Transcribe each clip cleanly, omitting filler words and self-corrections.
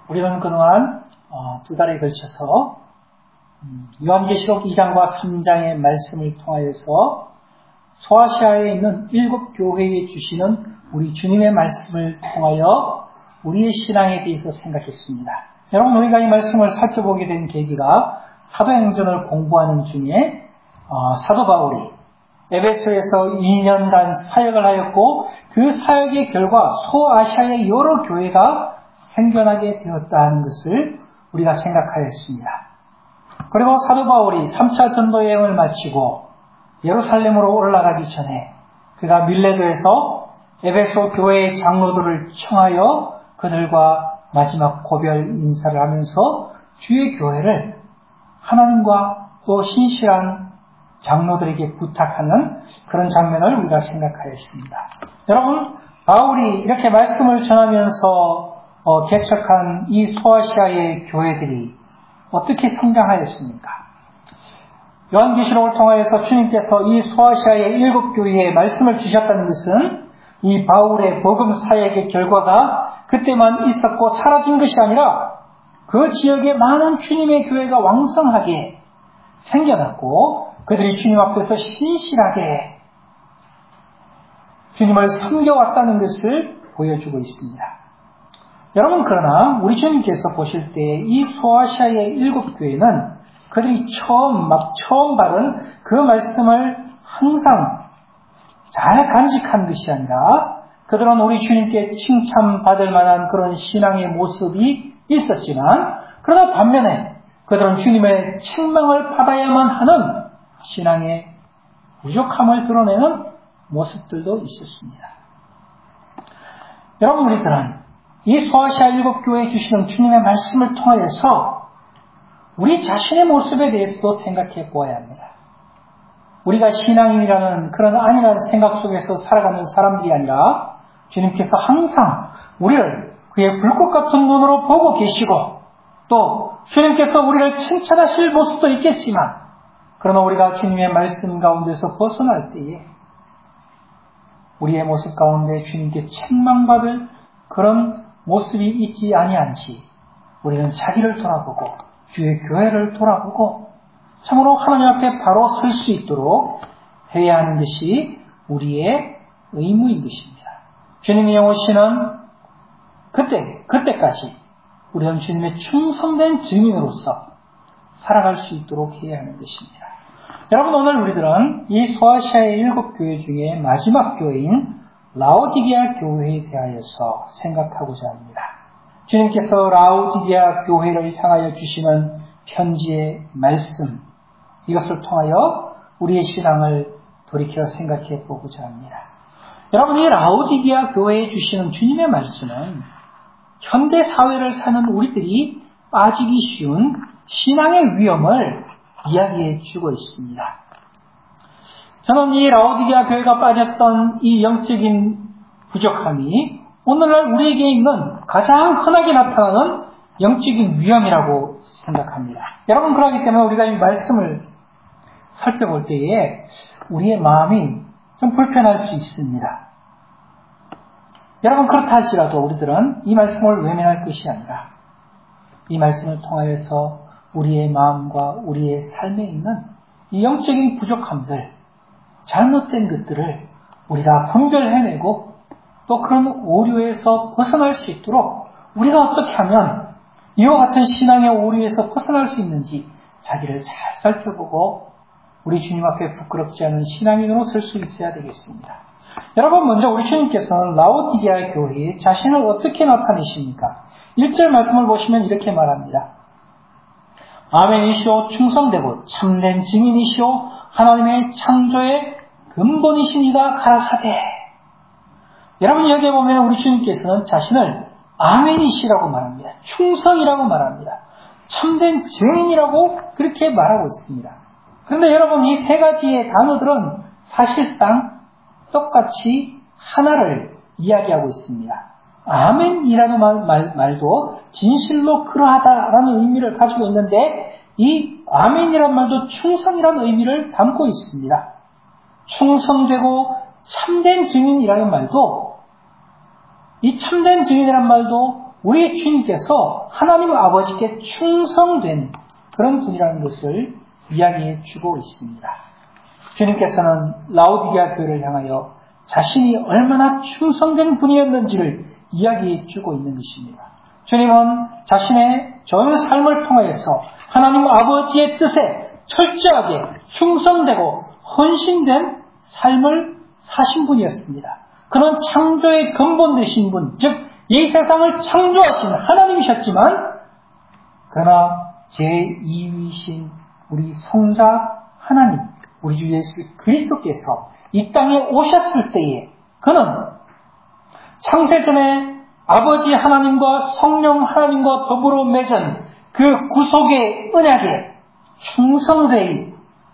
우리는 그동안 두 달에 걸쳐서 요한계시록 2장과 3장의 말씀을 통하여서 소아시아에 있는 7 교회에 주시는 우리 주님의 말씀을 통하여 우리의 신앙에 대해서 생각했습니다. 여러분, 우리가 이 말씀을 살펴보게 된 계기가 사도행전을 공부하는 중에 사도 바울이 에베소에서 2년간 사역을 하였고 그 사역의 결과 소아시아의 여러 교회가 생겨나게 되었다는 것을 우리가 생각하였습니다. 그리고 사도 바울이 3차 전도 여행을 마치고 예루살렘으로 올라가기 전에 그가 밀레도에서 에베소 교회의 장로들을 청하여 그들과 마지막 고별 인사를 하면서 주의 교회를 하나님과 또 신실한 장로들에게 부탁하는 그런 장면을 우리가 생각하였습니다. 여러분, 바울이 이렇게 말씀을 전하면서 개척한 이 소아시아의 교회들이 어떻게 성장하였습니까? 요한계시록을 통하여서 주님께서 이 소아시아의 7 교회에 말씀을 주셨다는 것은 이 바울의 복음 사역의 결과가 그때만 있었고 사라진 것이 아니라 그 지역에 많은 주님의 교회가 왕성하게 생겨났고 그들이 주님 앞에서 신실하게 주님을 섬겨왔다는 것을 보여주고 있습니다. 여러분, 그러나 우리 주님께서 보실 때 이 소아시아의 7 교회는 그들이 처음 받은 그 말씀을 항상 잘 간직한 것이 아니라 그들은 우리 주님께 칭찬받을 만한 그런 신앙의 모습이 있었지만 그러나 반면에 그들은 주님의 책망을 받아야만 하는 신앙의 부족함을 드러내는 모습들도 있었습니다. 여러분, 우리들은 이 소아시아 7 교회에 주시는 주님의 말씀을 통하여서 우리 자신의 모습에 대해서도 생각해 보아야 합니다. 우리가 신앙인이라는 그런 아니라는 생각 속에서 살아가는 사람들이 아니라 주님께서 항상 우리를 그의 불꽃 같은 눈으로 보고 계시고 또 주님께서 우리를 칭찬하실 모습도 있겠지만 그러나 우리가 주님의 말씀 가운데서 벗어날 때에 우리의 모습 가운데 주님께 책망받을 그런 모습이 있지 아니한지 우리는 자기를 돌아보고 주의 교회를 돌아보고 참으로 하나님 앞에 바로 설 수 있도록 해야 하는 것이 우리의 의무인 것입니다. 주님이 오시는 그때까지 우리는 주님의 충성된 증인으로서 살아갈 수 있도록 해야 하는 것입니다. 여러분, 오늘 우리들은 이 소아시아의 7 교회 중에 마지막 교회인 라오디게아 교회에 대하여서 생각하고자 합니다. 주님께서 라오디게아 교회를 향하여 주시는 편지의 말씀, 이것을 통하여 우리의 신앙을 돌이켜 생각해 보고자 합니다. 여러분, 이 라오디게아 교회에 주시는 주님의 말씀은 현대 사회를 사는 우리들이 빠지기 쉬운 신앙의 위험을 이야기해 주고 있습니다. 저는 이 라오디게아 교회가 빠졌던 이 영적인 부족함이 오늘날 우리에게 있는 가장 흔하게 나타나는 영적인 위험이라고 생각합니다. 여러분, 그렇기 때문에 우리가 이 말씀을 살펴볼 때에 우리의 마음이 좀 불편할 수 있습니다. 여러분, 그렇다 할지라도 우리들은 이 말씀을 외면할 것이 아니라 이 말씀을 통하여서 우리의 마음과 우리의 삶에 있는 이 영적인 부족함들, 잘못된 것들을 우리가 분별해내고 또 그런 오류에서 벗어날 수 있도록 우리가 어떻게 하면 이와 같은 신앙의 오류에서 벗어날 수 있는지 자기를 잘 살펴보고 우리 주님 앞에 부끄럽지 않은 신앙인으로 설 수 있어야 되겠습니다. 여러분, 먼저 우리 주님께서는 라오디게아 교회에 자신을 어떻게 나타내십니까? 1절 말씀을 보시면 이렇게 말합니다. 아멘이시오, 충성되고 참된 증인이시오, 하나님의 창조의 근본이시니가 가라사대. 여러분, 여기에 보면 우리 주님께서는 자신을 아멘이시라고 말합니다. 충성이라고 말합니다. 참된 증인이라고 그렇게 말하고 있습니다. 그런데 여러분, 이 세 가지의 단어들은 사실상 똑같이 하나를 이야기하고 있습니다. 아멘이라는 말도 진실로 그러하다라는 의미를 가지고 있는데 이 아멘이라는 말도 충성이라는 의미를 담고 있습니다. 충성되고 참된 증인이라는 말도 이 참된 증인이라는 말도 우리 주님께서 하나님 아버지께 충성된 그런 분이라는 것을 이야기해 주고 있습니다. 주님께서는 라오디게아 교회를 향하여 자신이 얼마나 충성된 분이었는지를 이야기해 주고 있는 것입니다. 주님은 자신의 전 삶을 통해서 하나님 아버지의 뜻에 철저하게 충성되고 헌신된 삶을 사신 분이었습니다. 그는 창조의 근본 되신 분, 즉 이 세상을 창조하신 하나님이셨지만 그러나 제2위신 우리 성자 하나님, 우리 주 예수 그리스도께서 이 땅에 오셨을 때에 그는 창세전에 아버지 하나님과 성령 하나님과 더불어 맺은 그 구속의 언약에 충성되이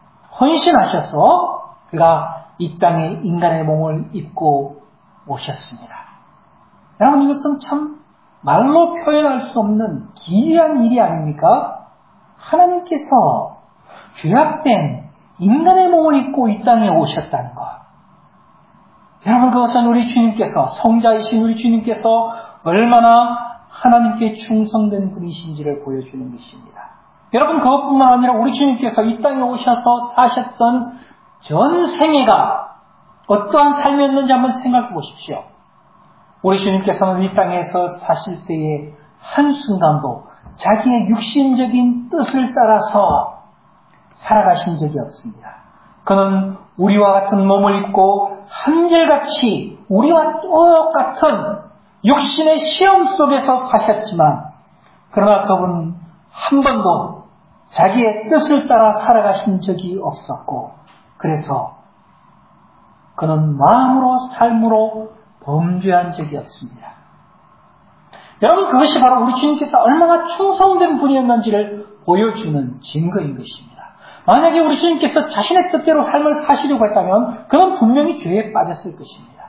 헌신하셔서 그가 이 땅에 인간의 몸을 입고 오셨습니다. 여러분, 이것은 참 말로 표현할 수 없는 기이한 일이 아닙니까? 하나님께서 죄악된 인간의 몸을 입고 이 땅에 오셨다는 것. 여러분, 그것은 우리 주님께서, 성자이신 우리 주님께서 얼마나 하나님께 충성된 분이신지를 보여주는 것입니다. 여러분, 그것뿐만 아니라 우리 주님께서 이 땅에 오셔서 사셨던 전 생애가 어떠한 삶이었는지 한번 생각해 보십시오. 우리 주님께서는 이 땅에서 사실 때에 한순간도 자기의 육신적인 뜻을 따라서 살아가신 적이 없습니다. 그는 우리와 같은 몸을 입고 한결같이 우리와 똑같은 육신의 시험 속에서 사셨지만 그러나 그분은 한 번도 자기의 뜻을 따라 살아가신 적이 없었고 그래서 그는 마음으로 삶으로 범죄한 적이 없습니다. 여러분, 그것이 바로 우리 주님께서 얼마나 충성된 분이었는지를 보여주는 증거인 것입니다. 만약에 우리 주님께서 자신의 뜻대로 삶을 사시려고 했다면 그는 분명히 죄에 빠졌을 것입니다.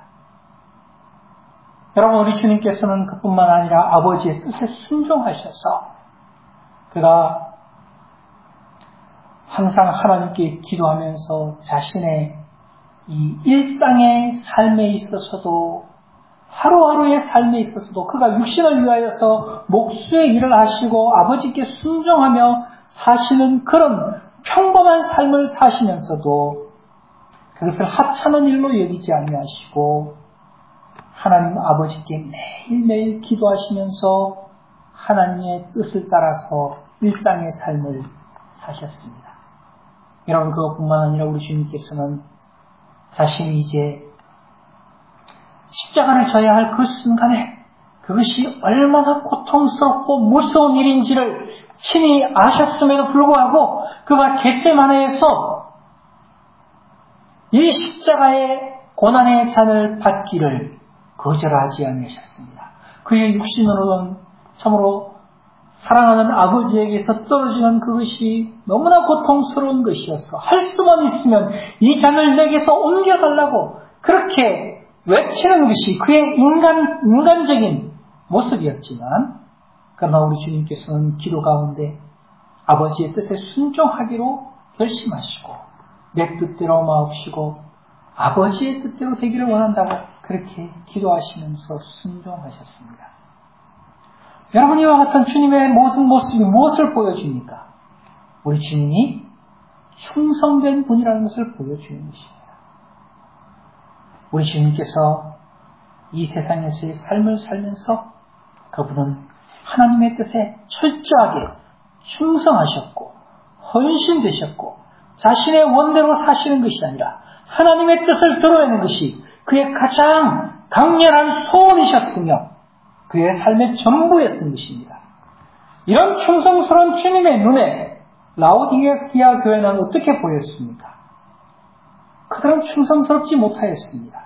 여러분, 우리 주님께서는 그뿐만 아니라 아버지의 뜻에 순종하셔서 그가 항상 하나님께 기도하면서 자신의 이 일상의 삶에 있어서도 하루하루의 삶에 있어서도 그가 육신을 위하여서 목수의 일을 하시고 아버지께 순종하며 사시는 그런 평범한 삶을 사시면서도 그것을 하찮은 일로 여기지 아니하시고 하나님 아버지께 매일매일 기도하시면서 하나님의 뜻을 따라서 일상의 삶을 사셨습니다. 여러분, 그것뿐만 아니라 우리 주님께서는 자신이 이제 십자가를 져야 할 그 순간에 그것이 얼마나 고통스럽고 무서운 일인지를 친히 아셨음에도 불구하고 그가 겟세마네에서 이 십자가의 고난의 잔을 받기를 거절하지 않으셨습니다. 그의 육신으로는 참으로 사랑하는 아버지에게서 떨어지는 그것이 너무나 고통스러운 것이었어. 할 수만 있으면 이 잔을 내게서 옮겨달라고 그렇게 외치는 것이 그의 인간적인 모습이었지만 그러나 우리 주님께서는 기도 가운데 아버지의 뜻에 순종하기로 결심하시고 내 뜻대로 마옵시고 아버지의 뜻대로 되기를 원한다고 그렇게 기도하시면서 순종하셨습니다. 여러분, 이와 같은 주님의 모든 모습이 무엇을 보여줍니까? 우리 주님이 충성된 분이라는 것을 보여주는 것입니다. 우리 주님께서 이 세상에서의 삶을 살면서 그분은 하나님의 뜻에 철저하게 충성하셨고 헌신되셨고 자신의 원대로 사시는 것이 아니라 하나님의 뜻을 드러내는 것이 그의 가장 강렬한 소원이셨으며 그의 삶의 전부였던 것입니다. 이런 충성스러운 주님의 눈에 라오디게아 교회는 어떻게 보였습니까? 그들은 충성스럽지 못하였습니다.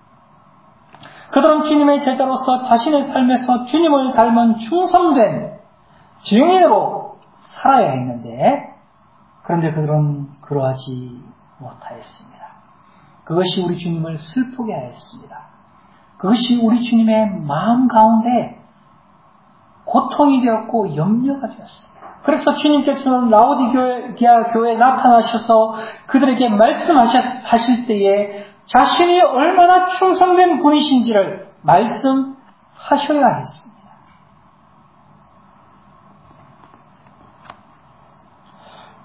그들은 주님의 제자로서 자신의 삶에서 주님을 닮은 충성된 증인으로 살아야 했는데 그런데 그들은 그러하지 못하였습니다. 그것이 우리 주님을 슬프게 하였습니다. 그것이 우리 주님의 마음 가운데 고통이 되었고 염려가 되었습니다. 그래서 주님께서는 라오디게아 교회에 나타나셔서 그들에게 말씀하실 때에 자신이 얼마나 충성된 분이신지를 말씀하셔야 했습니다.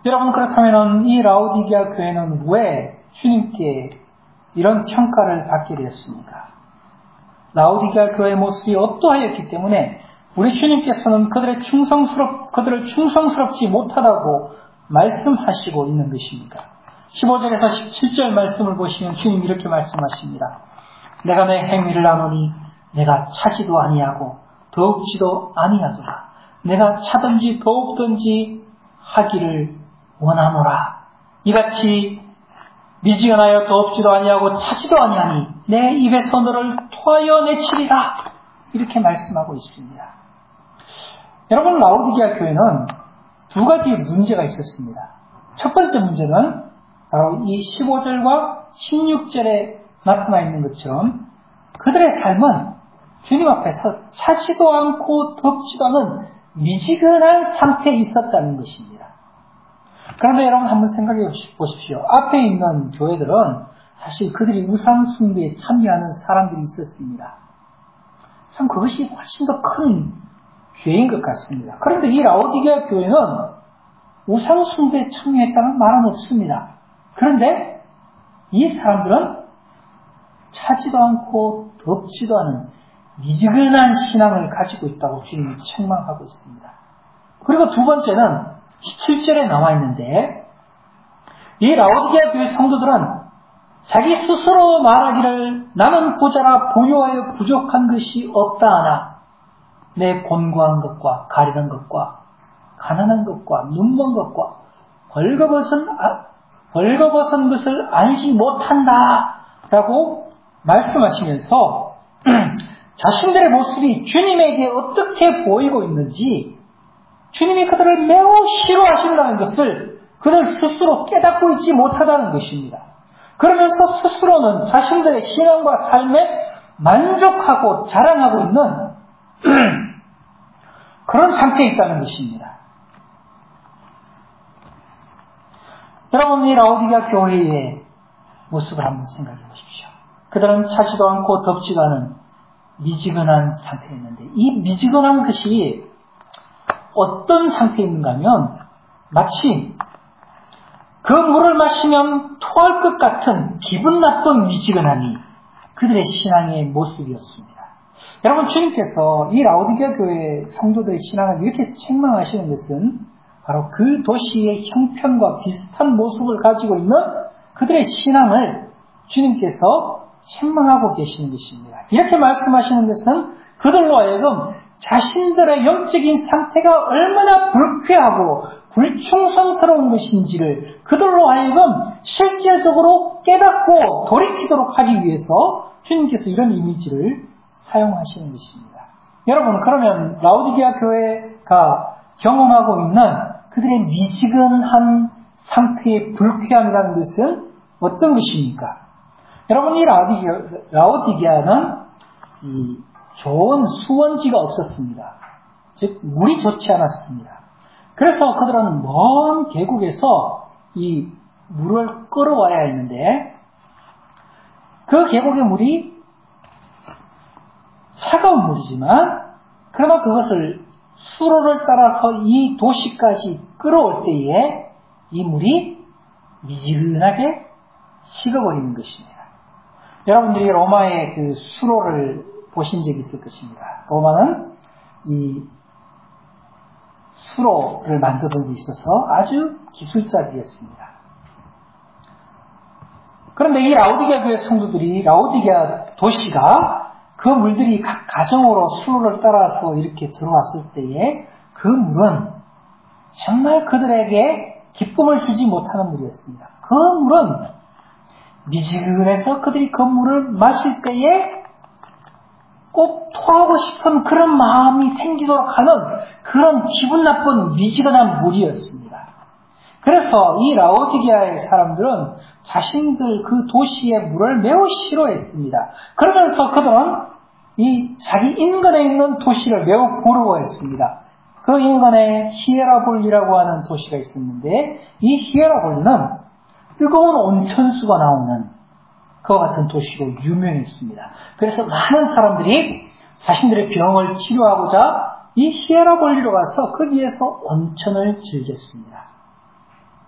여러분, 그렇다면 이 라오디게아 교회는 왜 주님께 이런 평가를 받게 되었습니까? 라오디게아 교회의 모습이 어떠하였기 때문에 우리 주님께서는 그들을 충성스럽지 못하다고 말씀하시고 있는 것입니까? 15절에서 17절 말씀을 보시면 주님 이렇게 말씀하십니다. 내가 내 행위를 아노니 내가 차지도 아니하고 더욱지도 아니하도다. 내가 차든지 더욱든지 하기를 원하노라. 이같이 미지근하여 더욱지도 아니하고 차지도 아니하니 내 입에서 너를 토하여 내치리라. 이렇게 말씀하고 있습니다. 여러분, 라오디게아 교회는 두 가지 문제가 있었습니다. 첫 번째 문제는 바로 이 15절과 16절에 나타나 있는 것처럼 그들의 삶은 주님 앞에서 차지도 않고 덥지도 않은 미지근한 상태에 있었다는 것입니다. 그런데 여러분 한번 생각해 보십시오. 앞에 있는 교회들은 사실 그들이 우상 숭배에 참여하는 사람들이 있었습니다. 참 그것이 훨씬 더 큰 죄인 것 같습니다. 그런데 이 라오디게아 교회는 우상 숭배에 참여했다는 말은 없습니다. 그런데 이 사람들은 차지도 않고 덥지도 않은 미지근한 신앙을 가지고 있다고 주님이 책망하고 있습니다. 그리고 두 번째는 17절에 나와 있는데 이 라오디게아 교회 성도들은 자기 스스로 말하기를 나는 고자라 부유하여 부족한 것이 없다 하나 내 곤고한 것과 가련한 것과 가난한 것과 눈먼 것과 벌거벗은 것을 알지 못한다 라고 말씀하시면서 자신들의 모습이 주님에게 어떻게 보이고 있는지 주님이 그들을 매우 싫어하신다는 것을 그들 스스로 깨닫고 있지 못하다는 것입니다. 그러면서 스스로는 자신들의 신앙과 삶에 만족하고 자랑하고 있는 그런 상태에 있다는 것입니다. 여러분, 이 라오디게아 교회의 모습을 한번 생각해 보십시오. 그들은 차지도 않고 덥지도 않은 미지근한 상태에 있는데 이 미지근한 것이 어떤 상태에 있는가 하면 마치 그 물을 마시면 토할 것 같은 기분 나쁜 미지근함이 그들의 신앙의 모습이었습니다. 여러분, 주님께서 이 라오디게아 교회 성도들의 신앙을 이렇게 책망하시는 것은 바로 그 도시의 형편과 비슷한 모습을 가지고 있는 그들의 신앙을 주님께서 책망하고 계시는 것입니다. 이렇게 말씀하시는 것은 그들로 하여금 자신들의 영적인 상태가 얼마나 불쾌하고 불충성스러운 것인지를 그들로 하여금 실제적으로 깨닫고 돌이키도록 하기 위해서 주님께서 이런 이미지를 사용하시는 것입니다. 여러분, 그러면 라오디게아 교회가 경험하고 있는 그들의 미지근한 상태의 불쾌함이라는 것은 어떤 것입니까? 여러분, 이 라오디게아는 이 좋은 수원지가 없었습니다. 즉 물이 좋지 않았습니다. 그래서 그들은 먼 계곡에서 이 물을 끌어와야 했는데 그 계곡의 물이 차가운 물이지만 그러나 그것을 수로를 따라서 이 도시까지 끌어올 때에 이 물이 미지근하게 식어버리는 것입니다. 여러분들이 로마의 그 수로를 보신 적이 있을 것입니다. 로마는 이 수로를 만드는 데 있어서 아주 기술자들이었습니다. 그런데 이 라오디게아 교회 성도들이 라오디게아 도시가 그 물들이 각 가정으로 수로를 따라서 이렇게 들어왔을 때에 그 물은 정말 그들에게 기쁨을 주지 못하는 물이었습니다. 그 물은 미지근해서 그들이 그 물을 마실 때에 꼭 토하고 싶은 그런 마음이 생기도록 하는 그런 기분 나쁜 미지근한 물이었습니다. 그래서 이 라오디게아의 사람들은 자신들 그 도시의 물을 매우 싫어했습니다. 그러면서 그들은 이 자기 인근에 있는 도시를 매우 부러워했습니다. 그 인근에 히에라볼리라고 하는 도시가 있었는데 이 히에라볼리는 뜨거운 온천수가 나오는 그와 같은 도시로 유명했습니다. 그래서 많은 사람들이 자신들의 병을 치료하고자 이 히에라볼리로 가서 거기에서 온천을 즐겼습니다.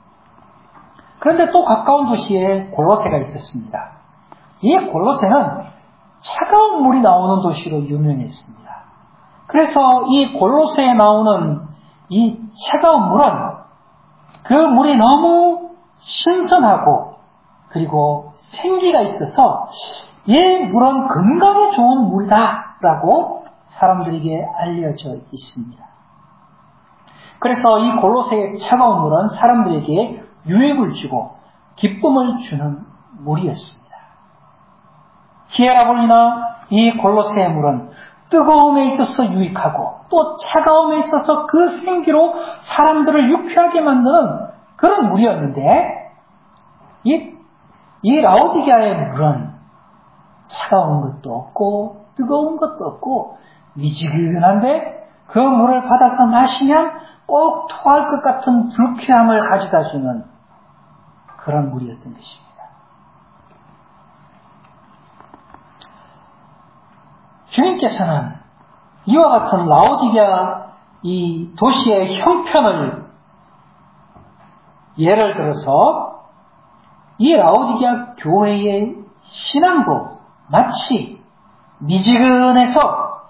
그런데 또 가까운 도시에 골로새가 있었습니다. 이 골로새는 차가운 물이 나오는 도시로 유명했습니다. 그래서 이 골로새에 나오는 이 차가운 물은 그 물이 너무 신선하고 그리고 생기가 있어서 이 물은 건강에 좋은 물이다라고 사람들에게 알려져 있습니다. 그래서 이 골로새의 차가운 물은 사람들에게 유익을 주고 기쁨을 주는 물이었습니다. 히에라볼리나 이 골로새의 물은 뜨거움에 있어서 유익하고 또 차가움에 있어서 그 생기로 사람들을 유쾌하게 만드는 그런 물이었는데 이 라오디게아의 물은 차가운 것도 없고 뜨거운 것도 없고 미지근한데 그 물을 받아서 마시면 꼭 토할 것 같은 불쾌함을 가져다 주는 그런 물이었던 것입니다. 주님께서는 이와 같은 라오디게아 이 도시의 형편을 예를 들어서 이 라오디게아 교회의 신앙도 마치 미지근해서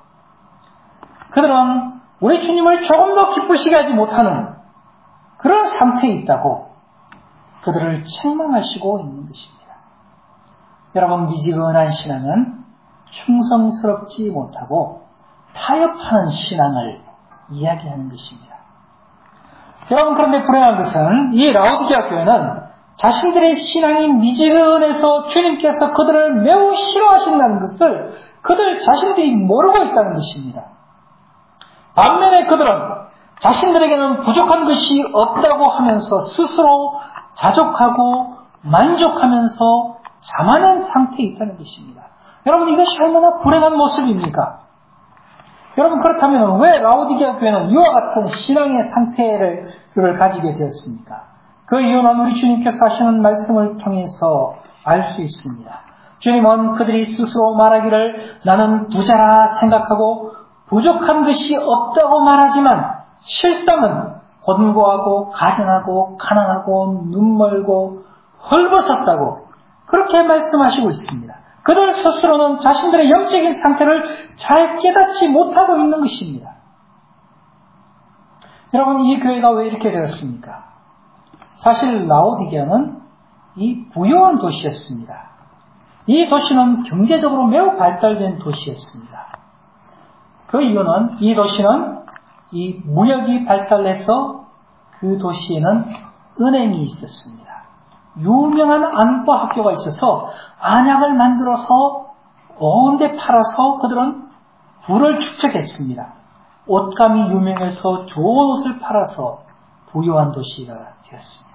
그들은 우리 주님을 조금 더 기쁘시게 하지 못하는 그런 상태에 있다고 그들을 책망하시고 있는 것입니다. 여러분, 미지근한 신앙은 충성스럽지 못하고 타협하는 신앙을 이야기하는 것입니다. 여러분, 그런데 불행한 것은 이 라오디게아 교회는 자신들의 신앙이 미지근해서 주님께서 그들을 매우 싫어하신다는 것을 그들 자신들이 모르고 있다는 것입니다. 반면에 그들은 자신들에게는 부족한 것이 없다고 하면서 스스로 자족하고 만족하면서 자만한 상태에 있다는 것입니다. 여러분, 이것이 얼마나 불행한 모습입니까? 여러분, 그렇다면 왜 라오디게아 교회는 이와 같은 신앙의 상태를 가지게 되었습니까? 그 이유는 우리 주님께서 하시는 말씀을 통해서 알 수 있습니다. 주님은 그들이 스스로 말하기를 나는 부자라 생각하고 부족한 것이 없다고 말하지만 실상은 곤고하고 가련하고 가난하고 눈멀고 헐벗었다고 그렇게 말씀하시고 있습니다. 그들 스스로는 자신들의 영적인 상태를 잘 깨닫지 못하고 있는 것입니다. 여러분, 이 교회가 왜 이렇게 되었습니까? 사실 라오디게아는 이 부유한 도시였습니다. 이 도시는 경제적으로 매우 발달된 도시였습니다. 그 이유는 이 도시는 이 무역이 발달해서 그 도시에는 은행이 있었습니다. 유명한 안과 학교가 있어서 안약을 만들어서 온 데 팔아서 그들은 부를 축적했습니다. 옷감이 유명해서 좋은 옷을 팔아서 부유한 도시가 되었습니다.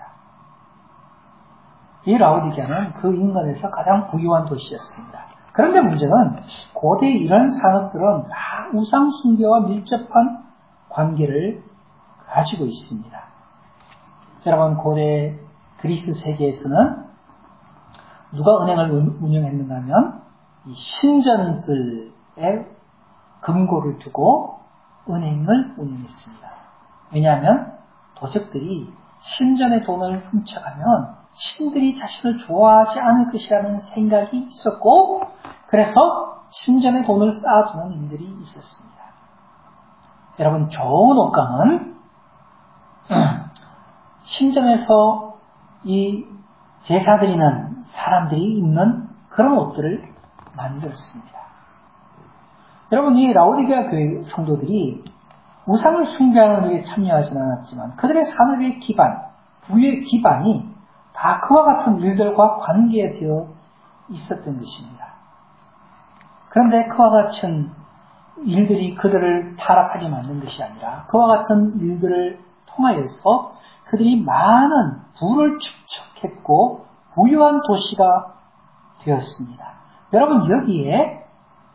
이 라오디게아는 그 인근에서 가장 부유한 도시였습니다. 그런데 문제는 고대 이런 산업들은 다 우상 숭배와 밀접한 관계를 가지고 있습니다. 여러분, 고대 그리스 세계에서는 누가 은행을 운영했는가 하면 이 신전들의 금고를 두고 은행을 운영했습니다. 왜냐하면 도적들이 신전의 돈을 훔쳐가면 신들이 자신을 좋아하지 않을 것이라는 생각이 있었고 그래서 신전에 돈을 쌓아두는 일들이 있었습니다. 여러분, 좋은 옷감은 신전에서 이 제사 드리는 사람들이 입는 그런 옷들을 만들었습니다. 여러분, 이 라오디게아 교회 성도들이 우상을 숭배하는 일에 참여하지는 않았지만 그들의 산업의 기반, 부의 기반이 다 그와 같은 일들과 관계되어 있었던 것입니다. 그런데 그와 같은 일들이 그들을 타락하게 만든 것이 아니라 그와 같은 일들을 통하여서 그들이 많은 부를 축적했고 부유한 도시가 되었습니다. 여러분, 여기에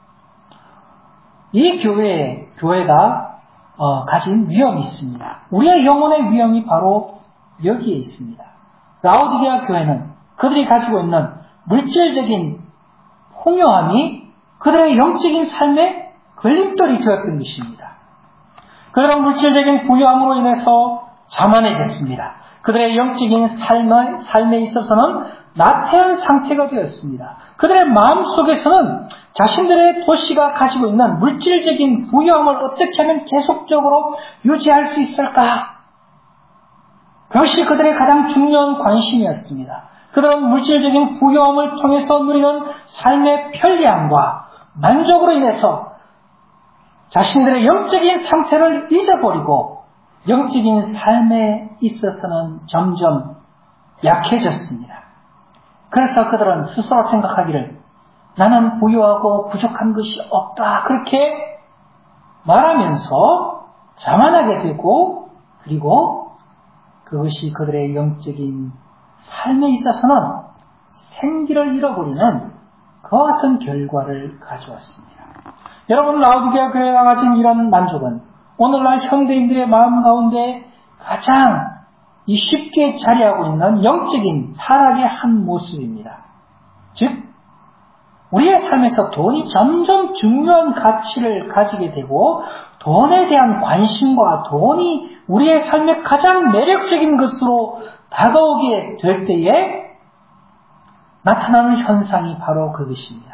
이 교회가 가진 위험이 있습니다. 우리의 영혼의 위험이 바로 여기에 있습니다. 라오디게아 교회는 그들이 가지고 있는 물질적인 풍요함이 그들의 영적인 삶의 걸림돌이 되었던 것입니다. 그들은 물질적인 부유함으로 인해서 자만해졌습니다. 그들의 영적인 삶에 있어서는 나태한 상태가 되었습니다. 그들의 마음속에서는 자신들의 도시가 가지고 있는 물질적인 부유함을 어떻게 하면 계속적으로 유지할 수 있을까? 그것이 그들의 가장 중요한 관심이었습니다. 그들은 물질적인 부유함을 통해서 누리는 삶의 편리함과 만족으로 인해서 자신들의 영적인 상태를 잊어버리고 영적인 삶에 있어서는 점점 약해졌습니다. 그래서 그들은 스스로 생각하기를 나는 부유하고 부족한 것이 없다 그렇게 말하면서 자만하게 되고 그리고 그것이 그들의 영적인 삶에 있어서는 생기를 잃어버리는 그와 같은 결과를 가져왔습니다. 여러분 라오디게아 교회가 가진 이런 만족은 오늘날 현대인들의 마음 가운데 가장 쉽게 자리하고 있는 영적인 타락의 한 모습입니다. 즉 우리의 삶에서 돈이 점점 중요한 가치를 가지게 되고 돈에 대한 관심과 돈이 우리의 삶의 가장 매력적인 것으로 다가오게 될 때에 나타나는 현상이 바로 그것입니다.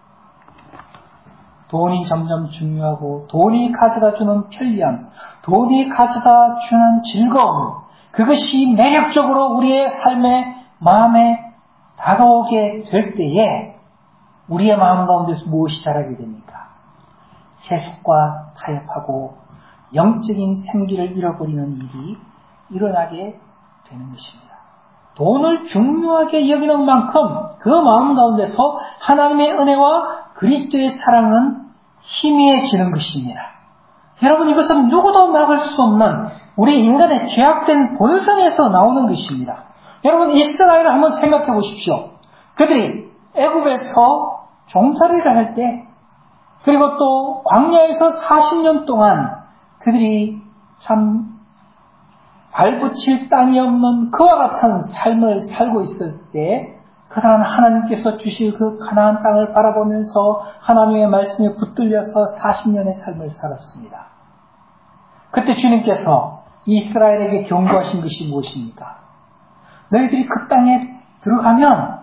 돈이 점점 중요하고 돈이 가져다주는 편리함, 돈이 가져다주는 즐거움, 그것이 매력적으로 우리의 삶의 마음에 다가오게 될 때에 우리의 마음 가운데서 무엇이 자라게 됩니까? 세속과 타협하고 영적인 생기를 잃어버리는 일이 일어나게 되는 것입니다. 돈을 중요하게 여기는 만큼 그 마음 가운데서 하나님의 은혜와 그리스도의 사랑은 희미해지는 것입니다. 여러분 이것은 누구도 막을 수 없는 우리 인간의 죄악된 본성에서 나오는 것입니다. 여러분 이스라엘을 한번 생각해 보십시오. 그들이 애굽에서 종살이를 할 때 그리고 또 광야에서 40년 동안 그들이 참 발붙일 땅이 없는 그와 같은 삶을 살고 있을 때 그들은 하나님께서 주실 그 가나안 땅을 바라보면서 하나님의 말씀에 붙들려서 40년의 삶을 살았습니다. 그때 주님께서 이스라엘에게 경고하신 것이 무엇입니까? 너희들이 그 땅에 들어가면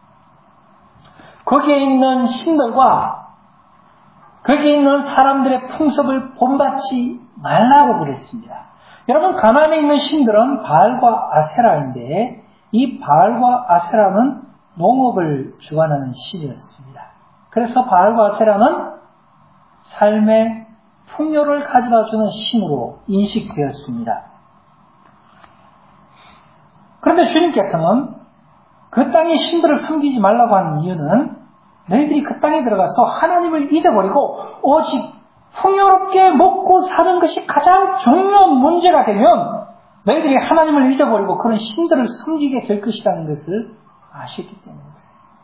거기에 있는 신들과 거기에 있는 사람들의 풍습을 본받지 말라고 그랬습니다. 여러분 가나안에 있는 신들은 바알과 아세라인데 이 바알과 아세라는 농업을 주관하는 신이었습니다. 그래서 바알과 아세라는 삶의 풍요를 가져다주는 신으로 인식되었습니다. 그런데 주님께서는 그 땅의 신들을 섬기지 말라고 하는 이유는 너희들이 그 땅에 들어가서 하나님을 잊어버리고 오직 풍요롭게 먹고 사는 것이 가장 중요한 문제가 되면 너희들이 하나님을 잊어버리고 그런 신들을 섬기게 될 것이라는 것을 아셨기 때문에 그렇습니다.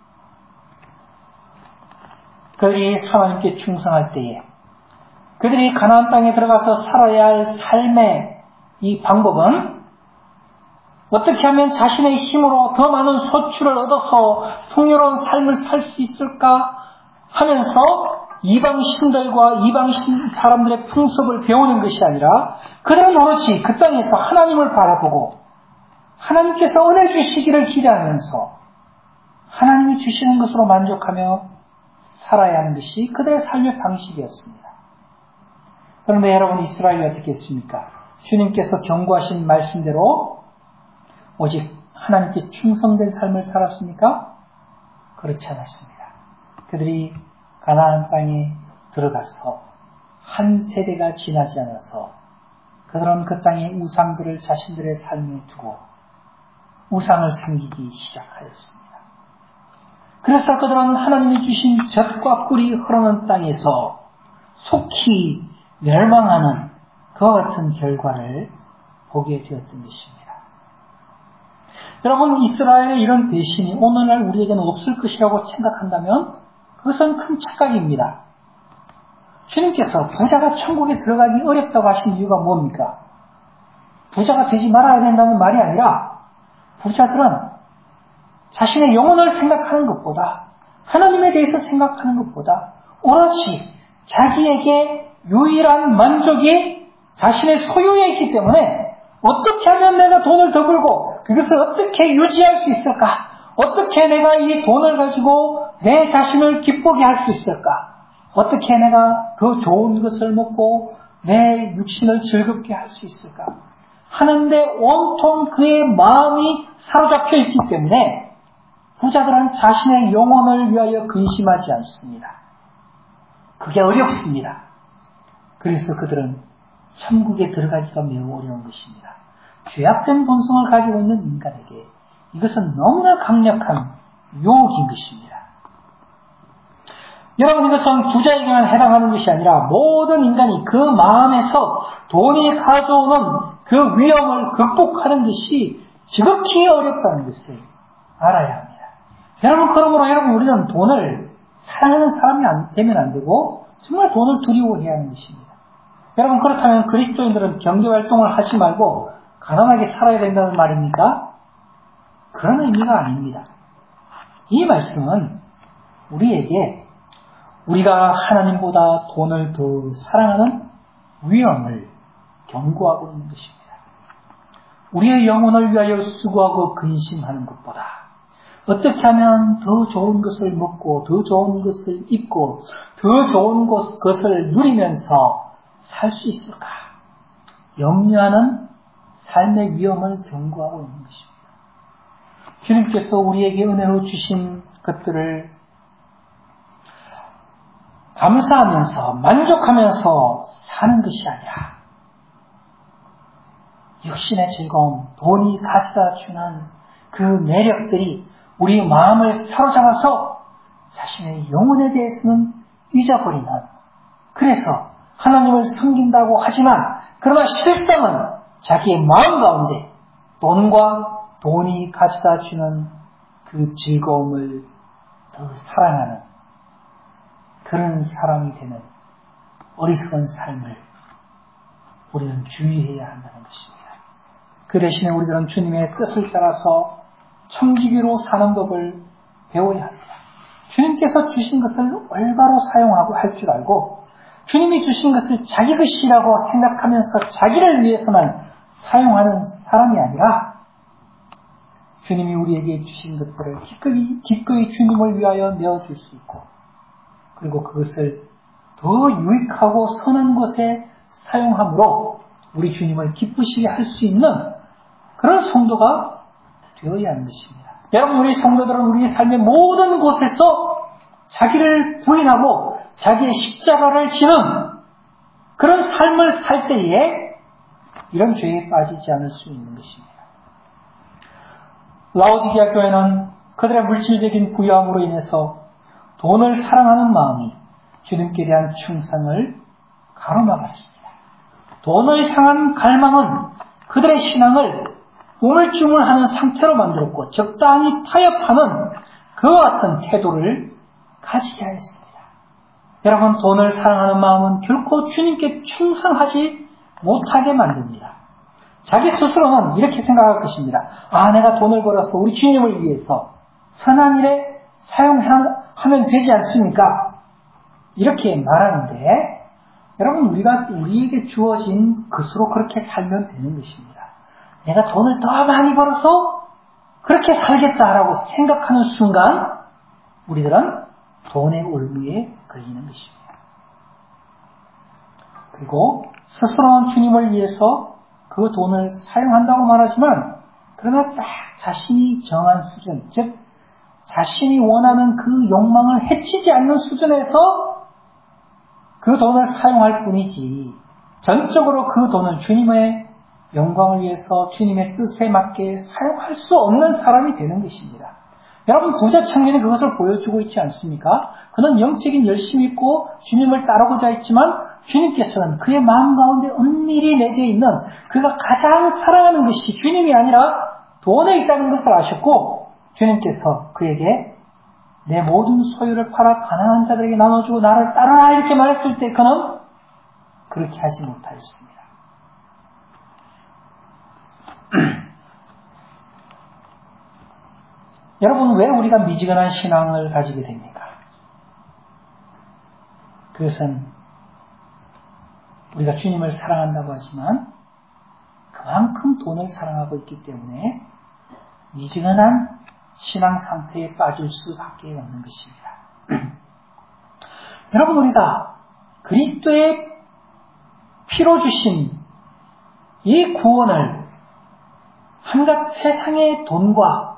그들이 하나님께 충성할 때에 그들이 가나안 땅에 들어가서 살아야 할 삶의 이 방법은 어떻게 하면 자신의 힘으로 더 많은 소출을 얻어서 풍요로운 삶을 살 수 있을까 하면서 이방 신들과 이방 사람들의 풍습을 배우는 것이 아니라 그들은 오로지 그 땅에서 하나님을 바라보고 하나님께서 은혜 주시기를 기대하면서 하나님이 주시는 것으로 만족하며 살아야 하는 것이 그들의 삶의 방식이었습니다. 그런데 여러분 이스라엘이 어떻게 했습니까? 주님께서 경고하신 말씀대로 오직 하나님께 충성된 삶을 살았습니까? 그렇지 않았습니다. 그들이 가나안 땅에 들어가서 한 세대가 지나지 않아서 그들은 그 땅의 우상들을 자신들의 삶에 두고 우상을 섬기기 시작하였습니다. 그래서 그들은 하나님이 주신 젖과 꿀이 흐르는 땅에서 속히 멸망하는 그와 같은 결과를 보게 되었던 것입니다. 여러분 이스라엘의 이런 배신이 오늘날 우리에게는 없을 것이라고 생각한다면 그것은 큰 착각입니다. 주님께서 부자가 천국에 들어가기 어렵다고 하신 이유가 뭡니까? 부자가 되지 말아야 된다는 말이 아니라 부자들은 자신의 영혼을 생각하는 것보다 하나님에 대해서 생각하는 것보다 오로지 자기에게 유일한 만족이 자신의 소유에 있기 때문에 어떻게 하면 내가 돈을 더 벌고 그것을 어떻게 유지할 수 있을까? 어떻게 내가 이 돈을 가지고 내 자신을 기쁘게 할 수 있을까? 어떻게 내가 더 좋은 것을 먹고 내 육신을 즐겁게 할 수 있을까? 하는데 온통 그의 마음이 사로잡혀 있기 때문에 부자들은 자신의 영혼을 위하여 근심하지 않습니다. 그게 어렵습니다. 그래서 그들은 천국에 들어가기가 매우 어려운 것입니다. 죄악된 본성을 가지고 있는 인간에게 이것은 너무나 강력한 유혹인 것입니다. 여러분, 이것은 부자에게만 해당하는 것이 아니라 모든 인간이 그 마음에서 돈이 가져오는 그 위험을 극복하는 것이 지극히 어렵다는 것을 알아야 합니다. 여러분, 그러므로 우리는 돈을 사랑하는 사람이 되면 안 되고 정말 돈을 두려워해야 하는 것입니다. 여러분, 그렇다면 그리스도인들은 경제활동을 하지 말고 가난하게 살아야 된다는 말입니까? 그런 의미가 아닙니다. 이 말씀은 우리에게 우리가 하나님보다 돈을 더 사랑하는 위험을 경고하고 있는 것입니다. 우리의 영혼을 위하여 수고하고 근심하는 것보다 어떻게 하면 더 좋은 것을 먹고 더 좋은 것을 입고 더 좋은 것을 누리면서 살 수 있을까? 염려하는 삶의 위험을 경고하고 있는 것입니다. 주님께서 우리에게 은혜로 주신 것들을 감사하면서 만족하면서 사는 것이 아니라 육신의 즐거움, 돈이 가져다 주는 그 매력들이 우리 마음을 사로잡아서 자신의 영혼에 대해서는 잊어버리는, 그래서 하나님을 섬긴다고 하지만 그러나 실상은 자기의 마음 가운데 돈이 가져다 주는 그 즐거움을 더 사랑하는 그런 사람이 되는 어리석은 삶을 우리는 주의해야 한다는 것입니다. 그 대신에 우리들은 주님의 뜻을 따라서 청지기로 사는 법을 배워야 합니다. 주님께서 주신 것을 올바로 사용하고 할 줄 알고 주님이 주신 것을 자기 것이라고 생각하면서 자기를 위해서만 사용하는 사람이 아니라 주님이 우리에게 주신 것들을 기꺼이 주님을 위하여 내어줄 수 있고 그리고 그것을 더 유익하고 선한 것에 사용함으로 우리 주님을 기쁘시게 할 수 있는 그런 성도가 되어야 하는 것입니다. 여러분, 우리 성도들은 우리 삶의 모든 곳에서 자기를 부인하고 자기의 십자가를 지는 그런 삶을 살 때에 이런 죄에 빠지지 않을 수 있는 것입니다. 라오디게아 교회는 그들의 물질적인 부유함으로 인해서 돈을 사랑하는 마음이 주님께 대한 충성을 가로막았습니다. 돈을 향한 갈망은 그들의 신앙을 우물쭈물하는 상태로 만들었고 적당히 타협하는 그와 같은 태도를 가지게 하였습니다. 여러분, 돈을 사랑하는 마음은 결코 주님께 충성하지 못하게 만듭니다. 자기 스스로는 이렇게 생각할 것입니다. 내가 돈을 벌어서 우리 주님을 위해서 선한 일에 사용하면 되지 않습니까? 이렇게 말하는데 여러분, 우리에게 주어진 것으로 그렇게 살면 되는 것입니다. 내가 돈을 더 많이 벌어서 그렇게 살겠다라고 생각하는 순간 우리들은 돈의 올무에 걸리는 것입니다. 그리고 스스로는 주님을 위해서 그 돈을 사용한다고 말하지만 그러나 딱 자신이 정한 수준, 즉 자신이 원하는 그 욕망을 해치지 않는 수준에서 그 돈을 사용할 뿐이지 전적으로 그 돈을 주님의 영광을 위해서 주님의 뜻에 맞게 사용할 수 없는 사람이 되는 것입니다. 여러분, 부자 청년이 그것을 보여주고 있지 않습니까? 그는 영적인 열심이 있고 주님을 따르고자 했지만 주님께서는 그의 마음 가운데 은밀히 내재 있는 그가 가장 사랑하는 것이 주님이 아니라 돈에 있다는 것을 아셨고 주님께서 그에게 내 모든 소유를 팔아 가난한 자들에게 나눠주고 나를 따르라 이렇게 말했을 때 그는 그렇게 하지 못하였습니다. 여러분, 왜 우리가 미지근한 신앙을 가지게 됩니까? 그것은 우리가 주님을 사랑한다고 하지만 그만큼 돈을 사랑하고 있기 때문에 미지근한 신앙 상태에 빠질 수밖에 없는 것입니다. 여러분, 우리가 그리스도의 피로 주신 이 구원을 한갓 세상의 돈과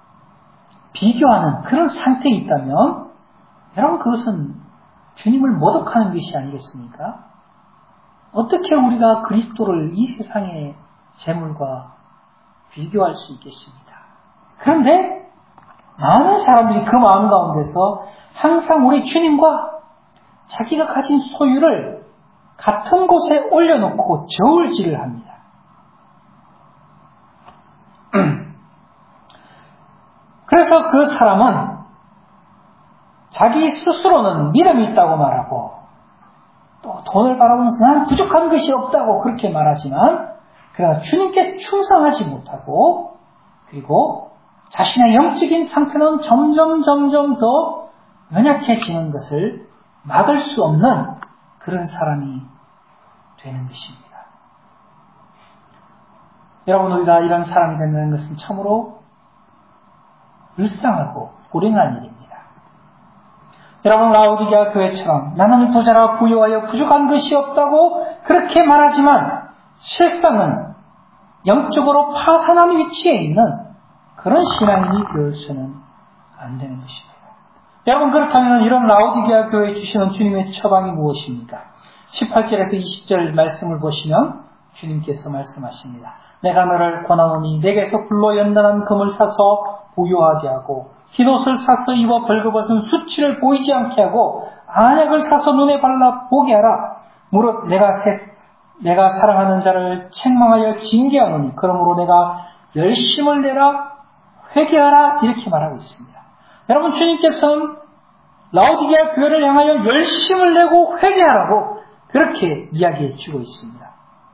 비교하는 그런 상태에 있다면 여러분, 그것은 주님을 모독하는 것이 아니겠습니까? 어떻게 우리가 그리스도를 이 세상의 재물과 비교할 수 있겠습니까? 그런데 많은 사람들이 그 마음 가운데서 항상 우리 주님과 자기가 가진 소유를 같은 곳에 올려놓고 저울질을 합니다. 그래서 그 사람은 자기 스스로는 믿음이 있다고 말하고 또 돈을 바라보면서 난 부족한 것이 없다고 그렇게 말하지만 그러나 주님께 충성하지 못하고 그리고 자신의 영적인 상태는 점점 더 연약해지는 것을 막을 수 없는 그런 사람이 되는 것입니다. 여러분, 우리가 이런 사람이 된다는 것은 참으로 불쌍하고 불행한 일입니다. 여러분, 라오디게아 교회처럼 나는 부자라 부유하여 부족한 것이 없다고 그렇게 말하지만 실상은 영적으로 파산한 위치에 있는 그런 신앙인이 되어서는 안 되는 것입니다. 여러분, 그렇다면 이런 라오디게아 교회에 주시는 주님의 처방이 무엇입니까? 18절에서 20절 말씀을 보시면 주님께서 말씀하십니다. 내가 너를 권하노니 내게서 불로 연단한 금을 사서 부유하게 하고 흰옷을 사서 입어 벌거벗은 수치를 보이지 않게 하고 안약을 사서 눈에 발라 보게 하라. 무릇 내가 사랑하는 자를 책망하여 징계하노니 그러므로 내가 열심을 내라 회개하라 이렇게 말하고 있습니다. 여러분, 주님께서는 라오디게아 교회를 향하여 열심을 내고 회개하라고 그렇게 이야기해 주고 있습니다.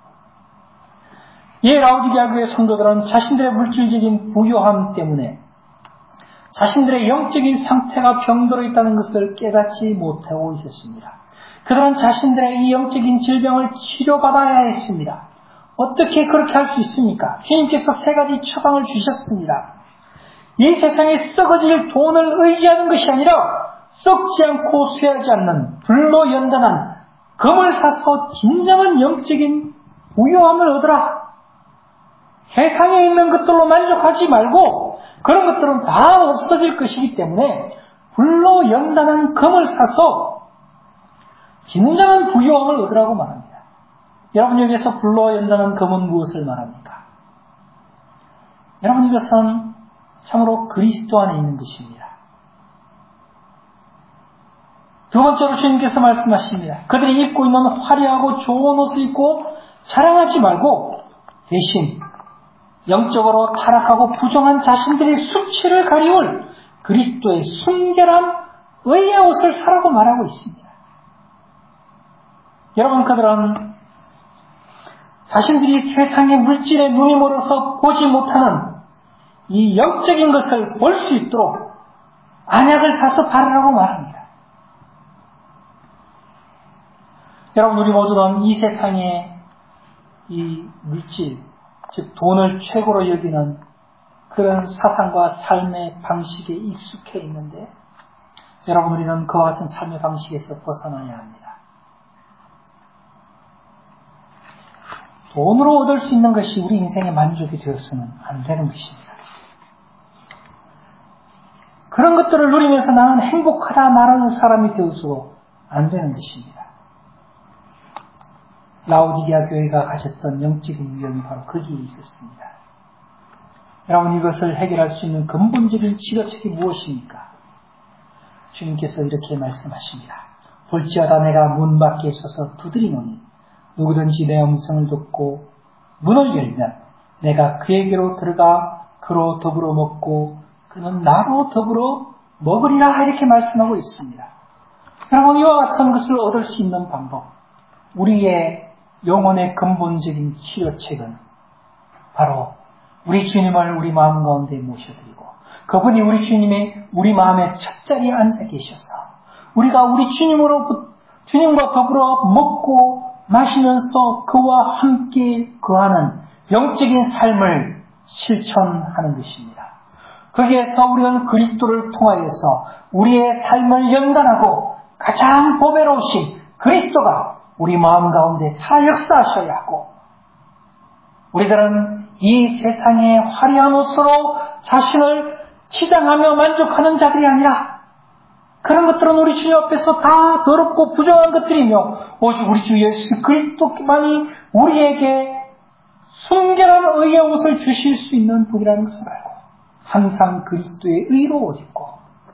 이 라오디게아 교회 성도들은 자신들의 물질적인 부유함 때문에 자신들의 영적인 상태가 병들어 있다는 것을 깨닫지 못하고 있었습니다. 그들은 자신들의 이 영적인 질병을 치료받아야 했습니다. 어떻게 그렇게 할 수 있습니까? 주님께서 3가지 처방을 주셨습니다. 이 세상에 썩어질 돈을 의지하는 것이 아니라 썩지 않고 쇠하지 않는 불로 연단한 금을 사서 진정한 영적인 부유함을 얻으라. 세상에 있는 것들로 만족하지 말고 그런 것들은 다 없어질 것이기 때문에 불로 연단한 금을 사서 진정한 부유함을 얻으라고 말합니다. 여러분, 여기에서 불로 연단한 금은 무엇을 말합니까? 여러분, 이것은 참으로 그리스도 안에 있는 것입니다. 두 번째로 주님께서 말씀하십니다. 그들이 입고 있는 화려하고 좋은 옷을 입고 자랑하지 말고 대신 영적으로 타락하고 부정한 자신들의 수치를 가리울 그리스도의 순결한 의의 옷을 사라고 말하고 있습니다. 여러분, 그들은 자신들이 세상의 물질에 눈이 멀어서 보지 못하는 이 영적인 것을 볼 수 있도록 안약을 사서 바르라고 말합니다. 여러분, 우리 모두는 이 세상의 이 물질, 즉 돈을 최고로 여기는 그런 사상과 삶의 방식에 익숙해 있는데 여러분, 우리는 그와 같은 삶의 방식에서 벗어나야 합니다. 돈으로 얻을 수 있는 것이 우리 인생의 만족이 되어서는 안 되는 것입니다. 그런 것들을 누리면서 나는 행복하다 말하는 사람이 되어서 안 되는 것입니다. 라오디게아 교회가 가졌던 영적인 위험이 바로 거기에 있었습니다. 여러분, 이것을 해결할 수 있는 근본적인 치료책이 무엇입니까? 주님께서 이렇게 말씀하십니다. 볼지어다 내가 문 밖에 서서 두드리노니 누구든지 내 음성을 듣고 문을 열면 내가 그에게로 들어가 그로 더불어 먹고 그는 나로 더불어 먹으리라 이렇게 말씀하고 있습니다. 여러분, 이와 같은 것을 얻을 수 있는 방법, 우리의 영혼의 근본적인 치료책은 바로 우리 주님을 우리 마음 가운데 모셔드리고 그분이 우리 주님의 우리 마음의 첫자리에 앉아 계셔서 우리가 우리 주님과 더불어 먹고 마시면서 그와 함께 거하는 영적인 삶을 실천하는 것입니다. 거기에서 우리는 그리스도를 통하여서 우리의 삶을 연단하고 가장 보배로우신 그리스도가 우리 마음 가운데 살아 역사하셔야 하고, 우리들은 이 세상의 화려한 옷으로 자신을 치장하며 만족하는 자들이 아니라, 그런 것들은 우리 주님 앞에서 다 더럽고 부정한 것들이며 오직 우리 주 예수 그리스도만이 우리에게 순결한 의의 옷을 주실 수 있는 분이라는 것을 알고 항상 그리스도의 의로 옷 입고,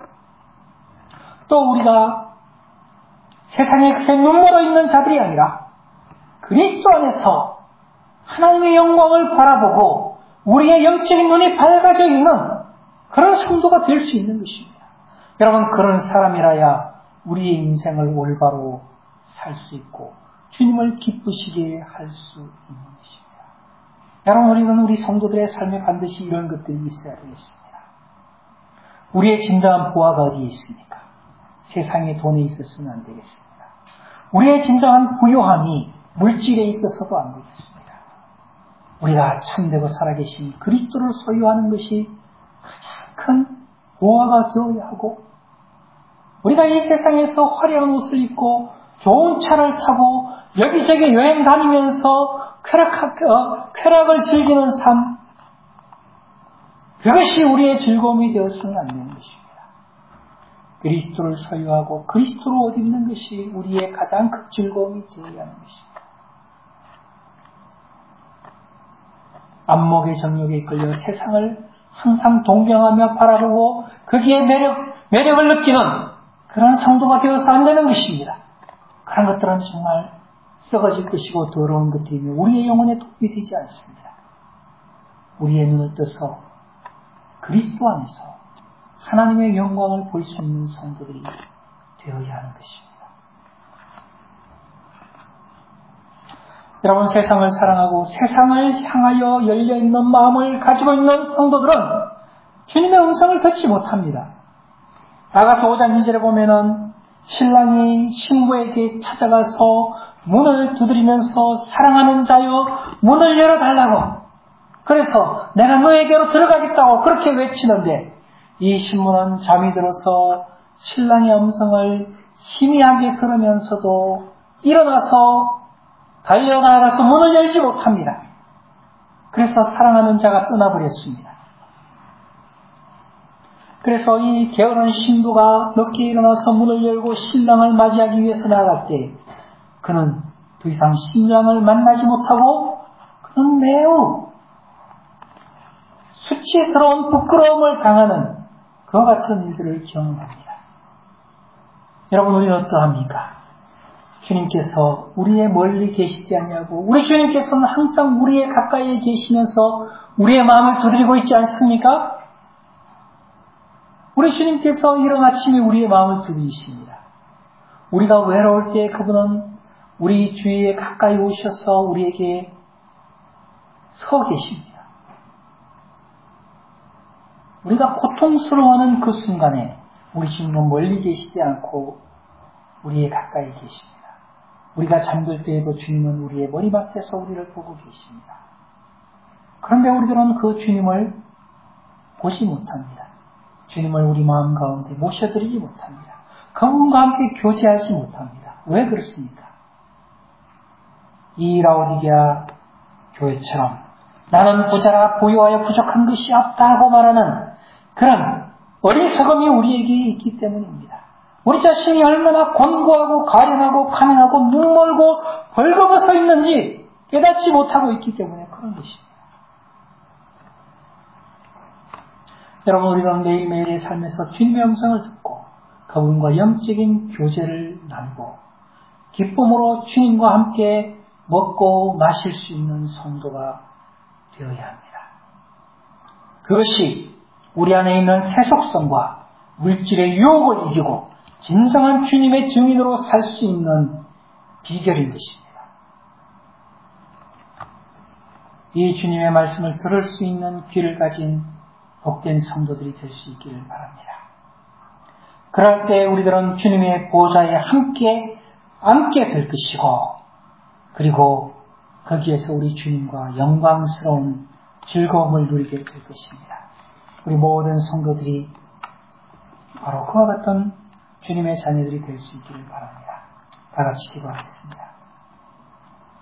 또 우리가 세상에 그새 눈물어 있는 자들이 아니라 그리스도 안에서 하나님의 영광을 바라보고 우리의 영적인 눈이 밝아져 있는 그런 성도가 될 수 있는 것입니다. 여러분, 그런 사람이라야 우리의 인생을 올바로 살 수 있고 주님을 기쁘시게 할 수 있는 것입니다. 여러분, 우리는 우리 성도들의 삶에 반드시 이런 것들이 있어야 되겠습니다. 우리의 진정한 보화가 어디에 있습니까? 세상의 돈에 있어서는 안 되겠습니다. 우리의 진정한 부요함이 물질에 있어서도 안 되겠습니다. 우리가 참되고 살아계신 그리스도를 소유하는 것이 가장 큰 보화가 되어야 하고, 우리가 이 세상에서 화려한 옷을 입고 좋은 차를 타고 여기저기 여행 다니면서 쾌락을 즐기는 삶, 그것이 우리의 즐거움이 되어서는 안 되는 것입니다. 그리스도를 소유하고 그리스도로 옷 입는 것이 우리의 가장 큰 즐거움이 되어야 하는 것입니다. 안목의 정욕에 이끌려 세상을 항상 동경하며 바라보고 거기에 매력을 느끼는 그런 성도가 되어서 안 되는 것입니다. 그런 것들은 정말 썩어질 것이고 더러운 것들이며 우리의 영혼에 도움이 되지 않습니다. 우리의 눈을 떠서 그리스도 안에서 하나님의 영광을 볼 수 있는 성도들이 되어야 하는 것입니다. 여러분, 세상을 사랑하고 세상을 향하여 열려있는 마음을 가지고 있는 성도들은 주님의 음성을 듣지 못합니다. 아가서 5장 2절에 보면은 신랑이 신부에게 찾아가서 문을 두드리면서 사랑하는 자여 문을 열어달라고, 그래서 내가 너에게로 들어가겠다고 그렇게 외치는데, 이 신부는 잠이 들어서 신랑의 음성을 희미하게 들으면서도 일어나서 달려나가서 문을 열지 못합니다. 그래서 사랑하는 자가 떠나버렸습니다. 그래서 이 게으른 신부가 늦게 일어나서 문을 열고 신랑을 맞이하기 위해서 나아갈 때 그는 더 이상 신랑을 만나지 못하고 그는 매우 수치스러운 부끄러움을 당하는 그와 같은 일들을 경험합니다. 여러분, 우리는 어떠합니까? 주님께서 우리의 멀리 계시지 않냐고, 우리 주님께서는 항상 우리의 가까이에 계시면서 우리의 마음을 두드리고 있지 않습니까? 우리 주님께서 이른 아침에 우리의 마음을 두드리십니다. 우리가 외로울 때 그분은 우리 주위에 가까이 오셔서 우리에게 서 계십니다. 우리가 고통스러워하는 그 순간에 우리 주님은 멀리 계시지 않고 우리의 가까이 계십니다. 우리가 잠들 때에도 주님은 우리의 머리맡에서 우리를 보고 계십니다. 그런데 우리들은 그 주님을 보지 못합니다. 주님을 우리 마음 가운데 모셔드리지 못합니다. 그분과 함께 교제하지 못합니다. 왜 그렇습니까? 이 라오디게아 교회처럼 나는 부자라 부유하여 부족한 것이 없다고 말하는 그런 어리석음이 우리에게 있기 때문입니다. 우리 자신이 얼마나 곤고하고 가련하고 가난하고 눈멀고 벌거벗어 있는지 깨닫지 못하고 있기 때문에 그런 것입니다. 여러분, 우리가 매일매일의 삶에서 주님의 음성을 듣고 그분과 영적인 교제를 나누고 기쁨으로 주님과 함께 먹고 마실 수 있는 성도가 되어야 합니다. 그것이 우리 안에 있는 세속성과 물질의 유혹을 이기고 진정한 주님의 증인으로 살 수 있는 비결인 것입니다. 이 주님의 말씀을 들을 수 있는 귀를 가진 복된 성도들이 될 수 있기를 바랍니다. 그럴 때 우리들은 주님의 보좌에 함께 앉게 될 것이고 그리고 거기에서 우리 주님과 영광스러운 즐거움을 누리게 될 것입니다. 우리 모든 성도들이 바로 그와 같은 주님의 자녀들이 될 수 있기를 바랍니다. 다 같이 기도하겠습니다.